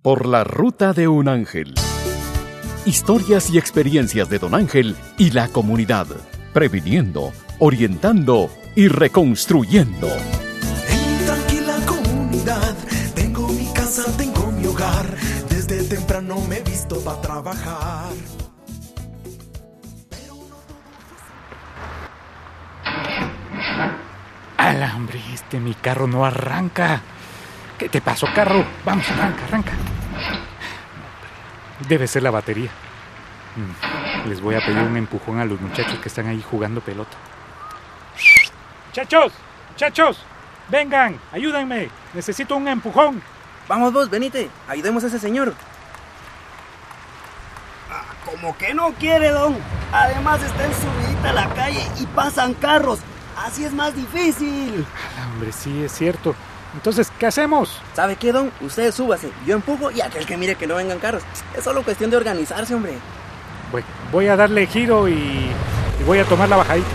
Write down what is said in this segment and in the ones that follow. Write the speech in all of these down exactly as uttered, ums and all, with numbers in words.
Por la ruta de un ángel. Historias y experiencias de Don Ángel y la comunidad. Previniendo, orientando y reconstruyendo. En mi tranquila comunidad, tengo mi casa, tengo mi hogar. Desde temprano me he visto para trabajar. ¡Ala, hombre! Este mi carro no arranca. ¿Qué te pasó, carro? Vamos, arranca, arranca. Debe ser la batería. Les voy a pedir un empujón a los muchachos que están ahí jugando pelota. ¡Muchachos! ¡Muchachos! ¡Vengan! ¡Ayúdenme! Necesito un empujón. Vamos vos, venite. Ayudemos a ese señor. Ah, como que no quiere, don. Además está en subidita a la calle y pasan carros. Así es más difícil. Ah, hombre, sí, es cierto. Entonces, ¿qué hacemos? ¿Sabe qué, don? Usted súbase, yo empujo y aquel que mire que no vengan carros. Es solo cuestión de organizarse, hombre. Voy, voy a darle giro y, y voy a tomar la bajadita.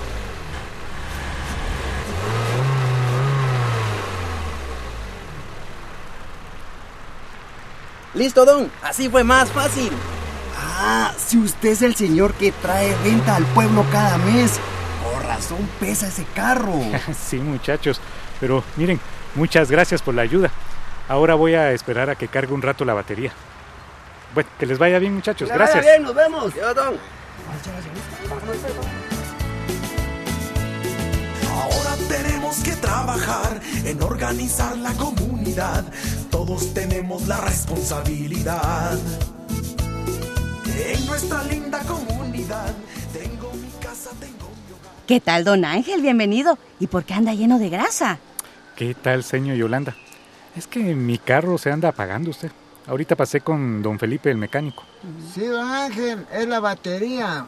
Listo, don. Así fue más fácil. Ah, si usted es el señor que trae renta al pueblo cada mes. Por razón pesa ese carro. Sí, muchachos. Pero miren, muchas gracias por la ayuda. Ahora voy a esperar a que cargue un rato la batería. Bueno, que les vaya bien, muchachos. Que Gracias. Vaya bien, nos vemos. Yo, don. Ahora tenemos que trabajar en organizar la comunidad. Todos tenemos la responsabilidad. En nuestra linda comunidad tengo mi casa, tengo mi hogar. ¿Qué tal, don Ángel? Bienvenido. ¿Y por qué anda lleno de grasa? ¿Qué tal, señor Yolanda? Es que mi carro se anda apagando usted. Ahorita pasé con don Felipe, el mecánico. Sí, don Ángel, es la batería.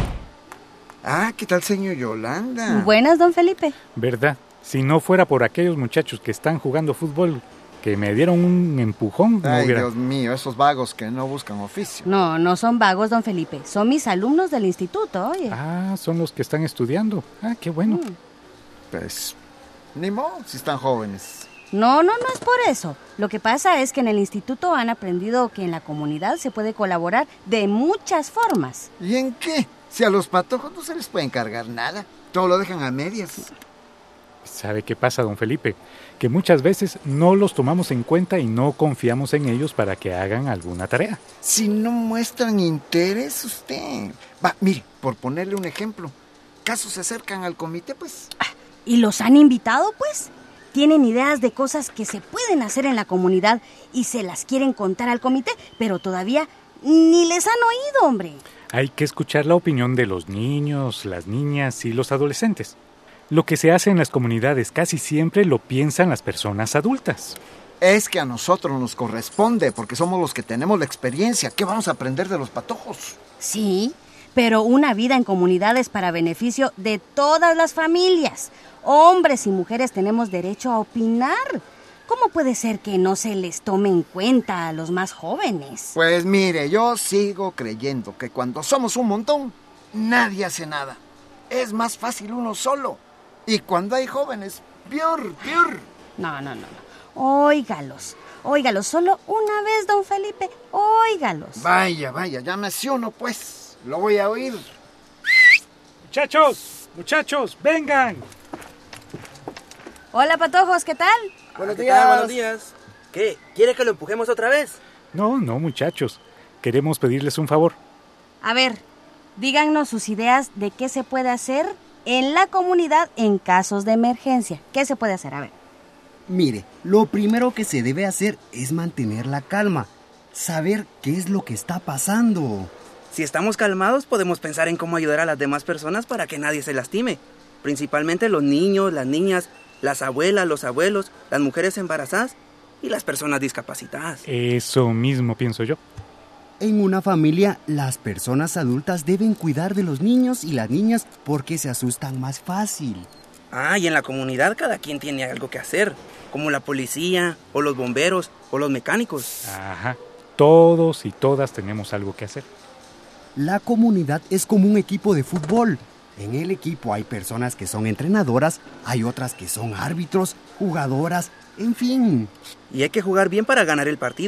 Ah, ¿qué tal, señor Yolanda? Buenas, don Felipe. ¿Verdad? Si no fuera por aquellos muchachos que están jugando fútbol, que me dieron un empujón, no Ay, hubiera... Dios mío, esos vagos que no buscan oficio. No, no son vagos, don Felipe. Son mis alumnos del instituto, oye. Ah, son los que están estudiando. Ah, qué bueno. Mm. Pues, ni modo, si están jóvenes. No, no, no es por eso. Lo que pasa es que en el instituto han aprendido que en la comunidad se puede colaborar de muchas formas. ¿Y en qué? Si a los patojos no se les puede encargar nada. Todo lo dejan a medias. ¿Sabe qué pasa, don Felipe? Que muchas veces no los tomamos en cuenta y no confiamos en ellos para que hagan alguna tarea. Si no muestran interés usted. Va, mire, por ponerle un ejemplo. Casos se acercan al comité, pues... ¿Y los han invitado, pues? Tienen ideas de cosas que se pueden hacer en la comunidad y se las quieren contar al comité, pero todavía ni les han oído, hombre. Hay que escuchar la opinión de los niños, las niñas y los adolescentes. Lo que se hace en las comunidades casi siempre lo piensan las personas adultas. Es que a nosotros nos corresponde, porque somos los que tenemos la experiencia. ¿Qué vamos a aprender de los patojos? Sí, pero una vida en comunidad es para beneficio de todas las familias. Hombres y mujeres tenemos derecho a opinar. ¿Cómo puede ser que no se les tome en cuenta a los más jóvenes? Pues mire, yo sigo creyendo que cuando somos un montón, nadie hace nada. Es más fácil uno solo. Y cuando hay jóvenes, peor, peor. No, no, no, no. Óigalos, óigalos, solo una vez, don Felipe, óigalos. Vaya, vaya, llámese uno, pues. Lo voy a oír. Muchachos, muchachos, vengan. Hola, patojos, ¿qué tal? Buenos días. Buenos días. ¿Qué? ¿Quiere que lo empujemos otra vez? No, no, muchachos. Queremos pedirles un favor. A ver, díganos sus ideas de qué se puede hacer en la comunidad en casos de emergencia. ¿Qué se puede hacer? A ver. Mire, lo primero que se debe hacer es mantener la calma. Saber qué es lo que está pasando. Si estamos calmados, podemos pensar en cómo ayudar a las demás personas para que nadie se lastime. Principalmente los niños, las niñas, las abuelas, los abuelos, las mujeres embarazadas y las personas discapacitadas. Eso mismo pienso yo. En una familia, las personas adultas deben cuidar de los niños y las niñas porque se asustan más fácil. Ah, y en la comunidad cada quien tiene algo que hacer, como la policía, o los bomberos, o los mecánicos. Ajá, todos y todas tenemos algo que hacer. La comunidad es como un equipo de fútbol. En el equipo hay personas que son entrenadoras, hay otras que son árbitros, jugadoras, en fin. Y hay que jugar bien para ganar el partido.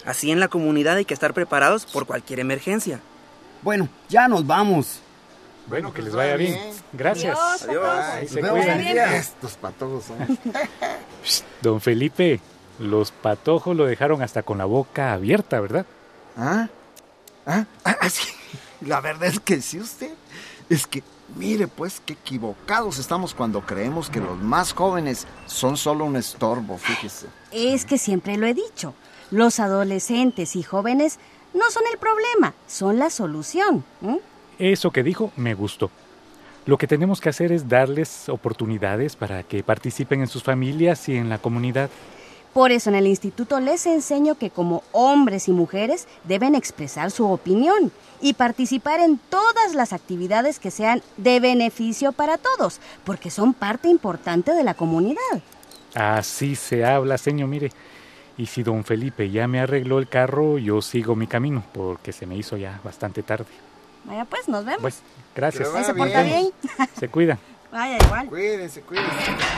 Así en la comunidad hay que estar preparados por cualquier emergencia. Bueno, ya nos vamos. Bueno, que les vaya bien. Gracias. Adiós, papá. Ahí Nos se vemos cuidan. un día. Estos patojos son. Psst, don Felipe, los patojos lo dejaron hasta con la boca abierta, ¿verdad? ¿Ah? ¿Ah? ¿Ah? Sí. La verdad es que sí, usted. Es que, mire, pues, qué equivocados estamos cuando creemos que los más jóvenes son solo un estorbo, fíjese. Es que siempre lo he dicho. Los adolescentes y jóvenes no son el problema, son la solución. ¿Mm? Eso que dijo me gustó. Lo que tenemos que hacer es darles oportunidades para que participen en sus familias y en la comunidad. Por eso en el instituto les enseño que como hombres y mujeres deben expresar su opinión y participar en todas las actividades que sean de beneficio para todos, porque son parte importante de la comunidad. Así se habla, señor, mire. Y si don Felipe ya me arregló el carro, yo sigo mi camino, porque se me hizo ya bastante tarde. Vaya pues, nos vemos. Pues, gracias. Ahí se porta bien. Se cuida. Vaya, igual. Cuídense, cuídense.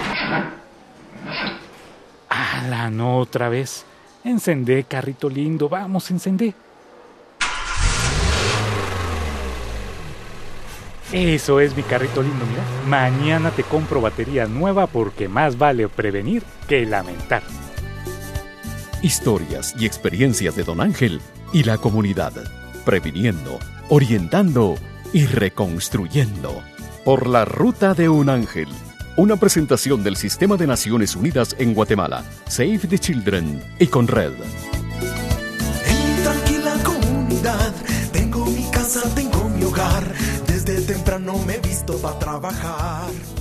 ¡Hala, no otra vez! Encendé, carrito lindo, vamos, encendé. Eso es mi carrito lindo, mira. Mañana te compro batería nueva porque más vale prevenir que lamentar. Historias y experiencias de Don Ángel y la comunidad. Previniendo, orientando y reconstruyendo. Por la ruta de un ángel. Una presentación del Sistema de Naciones Unidas en Guatemala, Save the Children y Conred. En mi tranquila comunidad tengo mi casa, tengo mi hogar. Desde temprano me he visto para trabajar.